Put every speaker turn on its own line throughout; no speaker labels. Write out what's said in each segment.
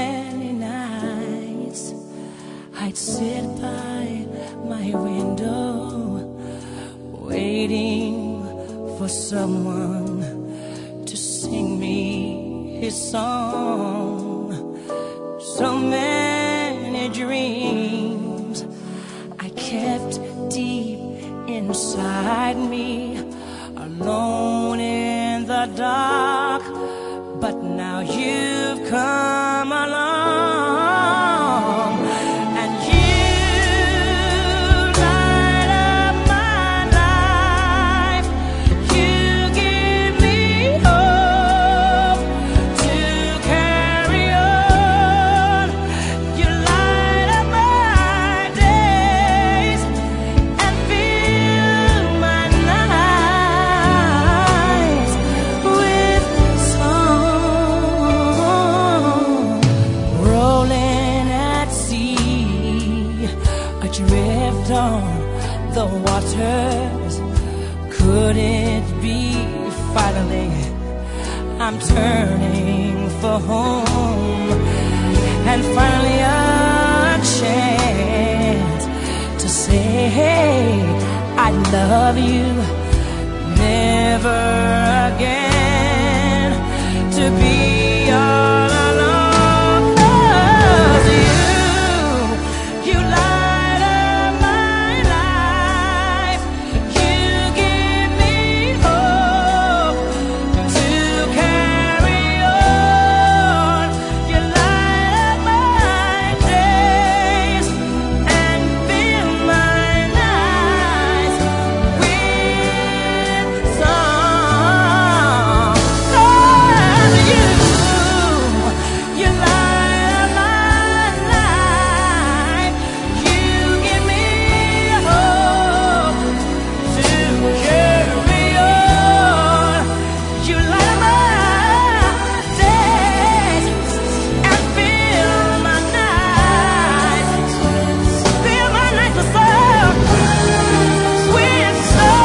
many nights I'd sit by my window, waiting for someone to sing me his song. So many dreams I kept deep inside me, alone in the dark. But now you've come along, and you light up my life. You give me hope to carry on. You light up my days and fill my nights with song. Rolling at sea, adrift on the waters. Could it be finally I'm turning for home, and finally a chance to say, hey, I love you, never again to be all alone. 'Cause you light up my life. You give me hope to carry on. You light up my days and fill my nights with song. 'Cause you light up my life. You give me hope to carry on. You light up my days and fill my nights with song, with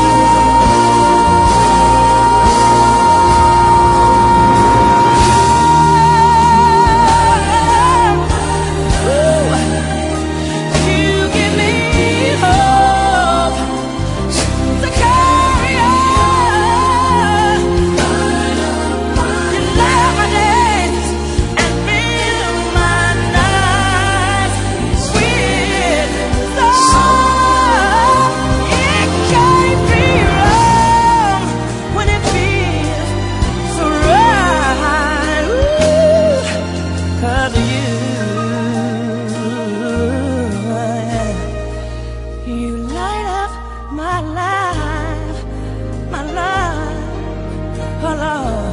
song. You give me hope to carry on. You light my days and fill my nights with song. It can't be wrong when it feels so right. Ooh, 'cause you light up my life, oh Lord.